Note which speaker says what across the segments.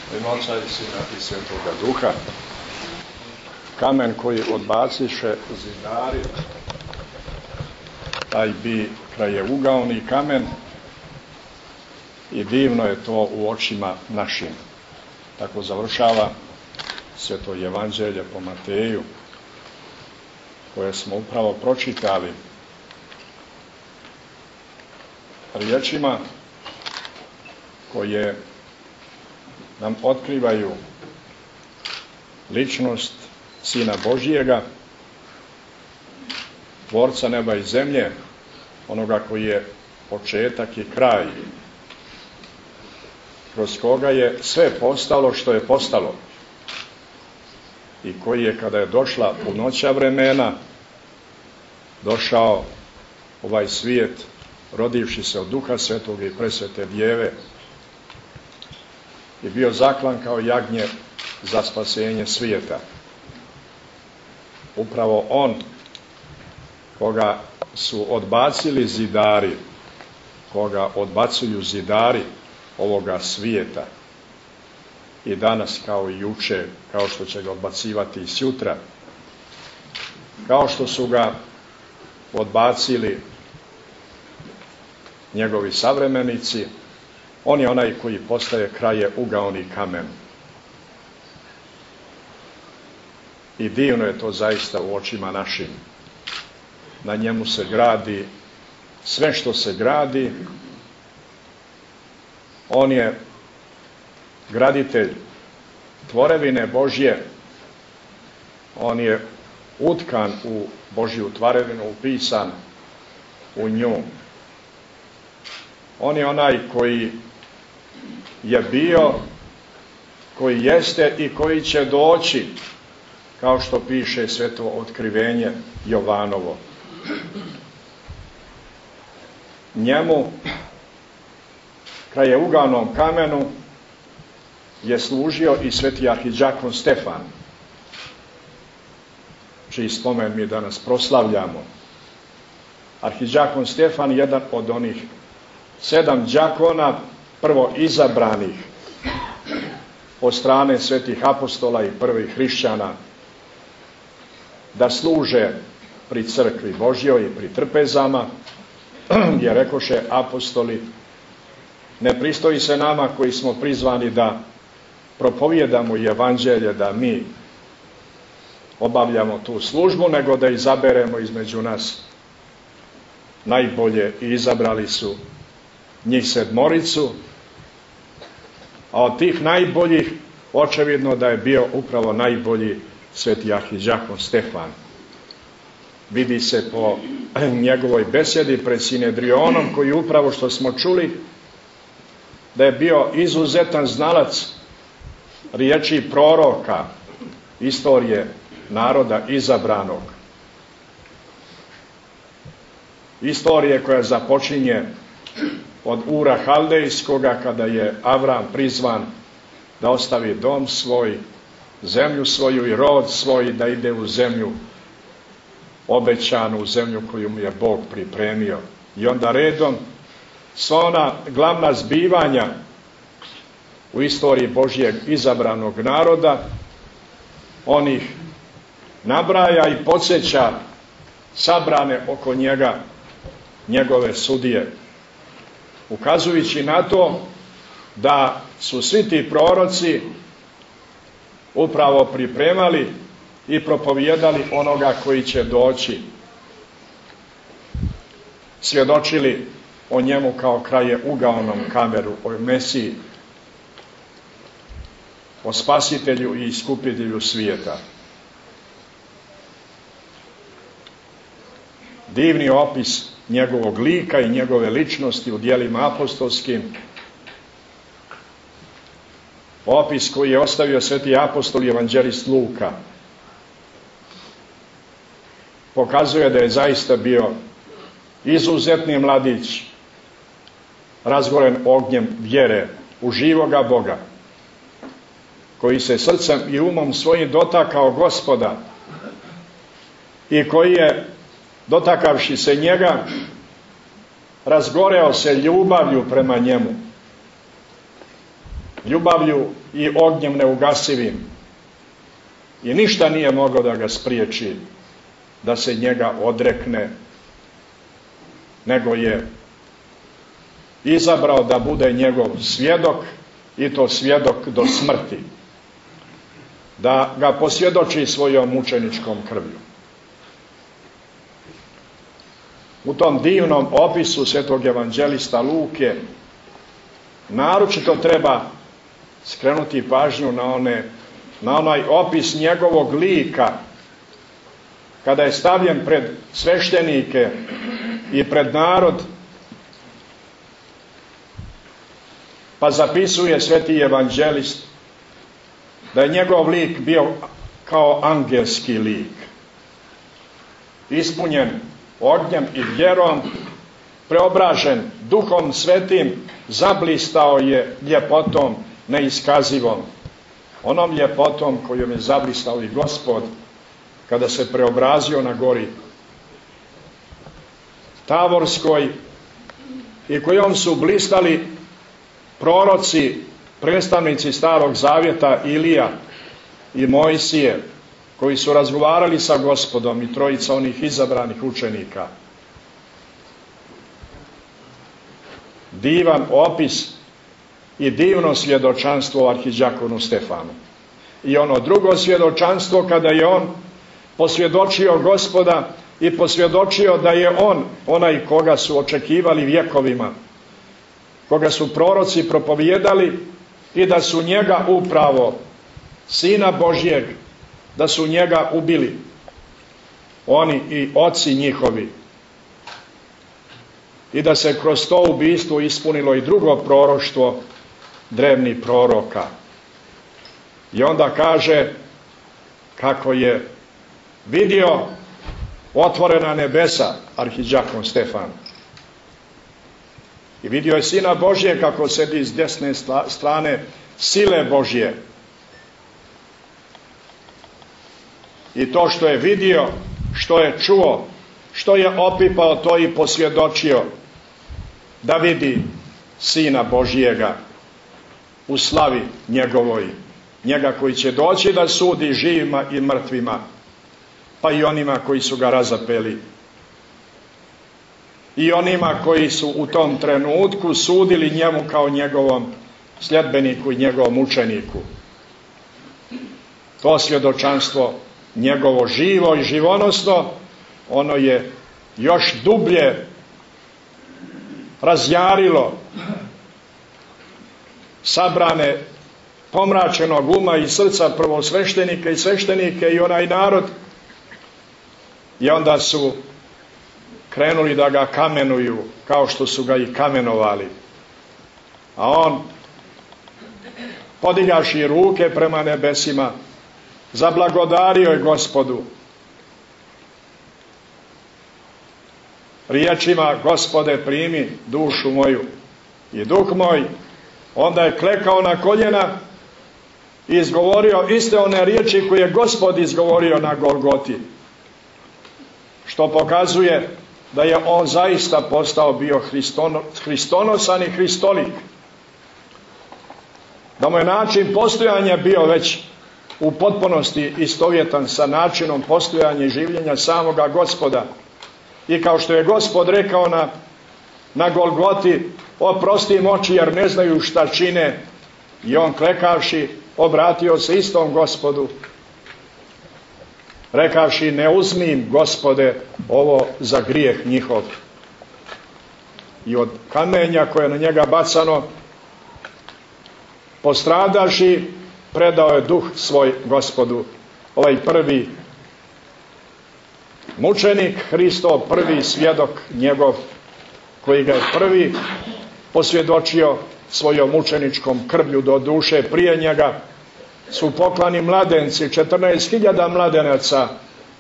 Speaker 1: U ime Oca i Sina i Svetoga Duha. Kamen koji odbaciše zidari, taj bi krajeугаoni kamen, i divno je to u očima našim. Tako završava Sveto Evanđelje po Mateju, koje smo upravo pročitali, riječima koje nam otkrivaju ličnost Sina Božijega, Tvorca neba i zemlje, onoga koji je početak i kraj, kroz koga je sve postalo što je postalo, i koji je, kada je došla punoća vremena, došao ovaj svijet, rodivši se od Duha Svetog i presvete Djeve, i bio zaklan kao jagnje za spasenje svijeta. Upravo on, koga su odbacili zidari, koga odbacuju zidari ovoga svijeta i danas kao i juče, kao što će ga odbacivati i sutra, kao što su ga odbacili njegovi savremenici, on je onaj koji postaje krajeугаoni kamen. I divno je to zaista u očima našim. Na njemu se gradi sve što se gradi. On je graditelj tvorevine Božje. On je utkan u Božju tvorevinu, upisan u nju. On je onaj koji je bio, koji jeste i koji će doći, kao što piše Sveto otkrivenje Jovanovo. Njemu, krajeугаonom kamenu, je služio i sveti arhidžakon Stefan, čiji spomen mi danas proslavljamo. Arhidžakon Stefan, jedan od onih 7 đakona, prvo izabranih od strane svetih apostola i prvih hrišćana, da služe pri crkvi Božjoj i pri trpezama, jer rekoše apostoli: ne pristoji se nama koji smo prizvani da propovijedamo evanđelje, da mi obavljamo tu službu, nego da izaberemo između nas najbolje. I izabrali su njih 7, a od tih najboljih očevidno da je bio upravo najbolji sveti arhidžakon Stefan. Vidi se po njegovoj besedi pred Sinedrionom, koji upravo, što smo čuli, da je bio izuzetan znalac riječi proroka, istorije naroda izabranog, istorije koja započinje od Ura Haldejskoga, kada je Avram prizvan da ostavi dom svoj, zemlju svoju i rod svoj, da ide u zemlju obećanu, u zemlju koju mu je Bog pripremio. I onda redom sva ona glavna zbivanja u istoriji Božjeg izabranog naroda, on ih nabraja i podsjeća sabrane oko njega, njegove sudije, ukazujući na to da su svi ti proroci upravo pripremali i propovijedali onoga koji će doći, svjedočili o njemu kao krajeугаonom kamenu, o Mesiji, o spasitelju i iskupitelju svijeta. Divni opis njegovog lika i njegove ličnosti u djelima apostolskim, opis koji je ostavio sveti apostol i evanđelist Luka, pokazuje da je zaista bio izuzetni mladić, razgoren ognjem vjere u živoga Boga, koji se srcem i umom svojim dotakao Gospoda i koji je, dotakavši se njega, razgoreo se ljubavlju prema njemu. ljubavlju i ognjem neugasivim. I ništa nije moglo da ga spriječi da se njega odrekne, nego je izabrao da bude njegov svjedok, i to svjedok do smrti, da ga posvjedoči svojom mučeničkom krvlju. U tom divnom opisu svetog evanđelista Luke naročito treba skrenuti pažnju na onaj opis njegovog lika, kada je stavljen pred sveštenike i pred narod, pa zapisuje sveti evanđelist da je njegov lik bio kao angelski lik, ispunjen ognjem i vjerom, preobražen Duhom Svetim, zablistao je ljepotom neiskazivom, onom ljepotom kojom je zablistao i Gospod kada se preobrazio na gori Tavorskoj, i kojom su blistali proroci, predstavnici Starog Zavjeta, Ilija i Mojsije, koji su razgovarali sa Gospodom, i trojica onih izabranih učenika. Divan opis i divno svjedočanstvo o arhidjakonu Stefanu. I ono drugo svjedočanstvo, kada je on posvjedočio Gospoda i posvjedočio da je on onaj koga su očekivali vjekovima, koga su proroci propovijedali, i da su njega upravo, Sina Božjeg, da su njega ubili oni i oci njihovi, i da se kroz to ubistvo ispunilo i drugo proroštvo drevnih proroka. I onda kaže kako je vidio otvorena nebesa arhidjakon Stefan, i vidio je Sina Božje kako sedi s desne strane sile Božje. I to što je vidio, što je čuo, što je opipao, to i posvjedočio, da vidi Sina Božjega u slavi njegovoj, njega koji će doći da sudi živima i mrtvima, pa i onima koji su ga razapeli, i onima koji su u tom trenutku sudili njemu kao njegovom sljedbeniku i njegovom učeniku. To svjedočanstvo njegovo živo i živonosno, ono je još dublje razjarilo sabrane pomračenog uma i srca prvosveštenike i sveštenike i onaj narod, i onda su krenuli da ga kamenuju kao što su ga i kamenovali. A on, podigavši ruke prema nebesima, zablagodario je Gospodu riječima: Gospode, primi dušu moju i duh moj. Onda je klekao na koljena i izgovorio iste one riječi koje je Gospod izgovorio na Golgoti, što pokazuje da je on zaista postao bio hristonosan i hristolik, da mu je način postojanja bio već u potpunosti istovjetan sa načinom postojanja i življenja samoga Gospoda. I kao što je Gospod rekao na Golgoti: oprosti im oči jer ne znaju šta čine, i on klekavši obratio se istom Gospodu, rekavši: ne uzmi im, Gospode, ovo za grijeh njihov. I od kamenja koje je na njega bacano, postradaši, predao je duh svoj Gospodu. Ovaj prvi mučenik Hristov, prvi svjedok njegov, koji ga je prvi posvjedočio svojom mučeničkom krvlju, do duše prije njega su poklani mladenci, 14.000 mladenaca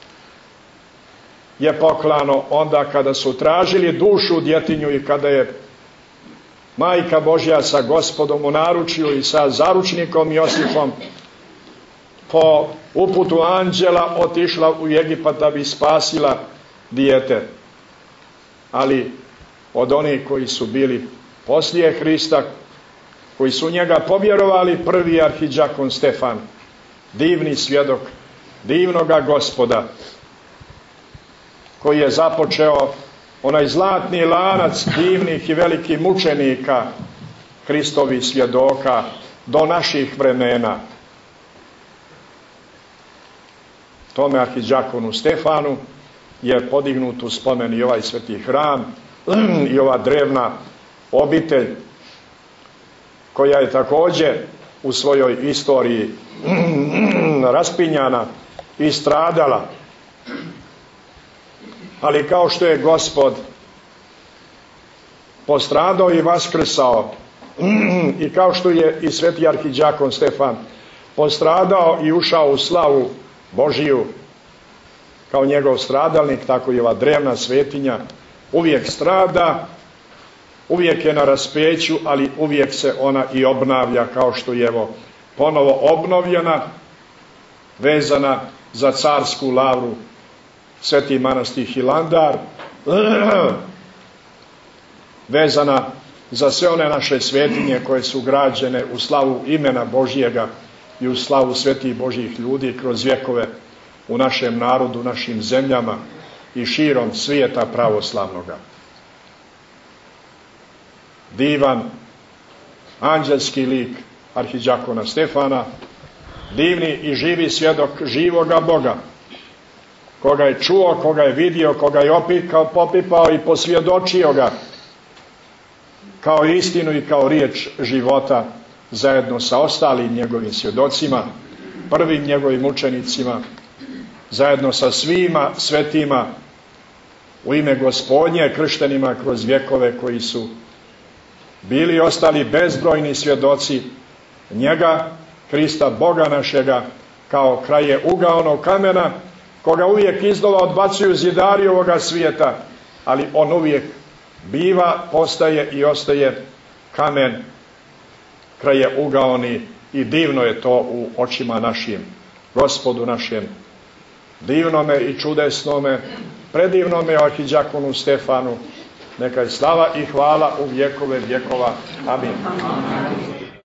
Speaker 1: je poklano onda kada su tražili dušu djetinju, i kada je Majka Božja sa Gospodom u naručju i sa zaručnikom Josifom po uputu anđela otišla u Egipat da bi spasila dijete. Ali od onih koji su bili poslije Hrista, koji su u njega povjerovali, prvi arhidžakon Stefan, divni svjedok divnoga Gospoda, koji je započeo onaj zlatni lanac divnih i velikih mučenika, Hristovih svjedoka, do naših vremena. Tome arhidžakonu Stefanu je podignut u spomen i ovaj sveti hram i ova drevna obitelj, koja je također u svojoj istoriji raspinjana i stradala. Ali kao što je Gospod postradao i vaskrsao, i kao što je i sveti arhidžakon Stefan postradao i ušao u slavu Božiju kao njegov stradalnik, tako i ova drevna svetinja uvijek strada, uvijek je na raspeću, ali uvijek se ona i obnavlja, kao što je evo ponovo obnovljena, vezana za carsku lavru, Sveti manastir Hilandar, vezana za sve one naše svetinje koje su građene u slavu imena Božjega i u slavu svetih Božjih ljudi kroz vjekove u našem narodu, našim zemljama i širom svijeta pravoslavnoga. Divan anđelski lik arhidžakona Stefana, divni i živi svjedok živoga Boga, koga je čuo, koga je vidio, koga je popipao i posvjedočio ga kao istinu i kao riječ života, zajedno sa ostalim njegovim svjedocima, prvim njegovim učenicima, zajedno sa svima svetima u ime Gospodnje, krštenima kroz vjekove, koji su bili i ostali bezbrojni svjedoci njega, Krista Boga našega, kao kraje ugaonog kamena, koga uvijek iznova odbacuju zidari ovoga svijeta, ali on uvijek biva, postaje i ostaje kamen kraje ugaoni, i divno je to u očima našim, Gospodu našem, divnome i čudesnome, predivnome arhidžakonu Stefanu, neka je slava i hvala u vjekove vjekova. Amin.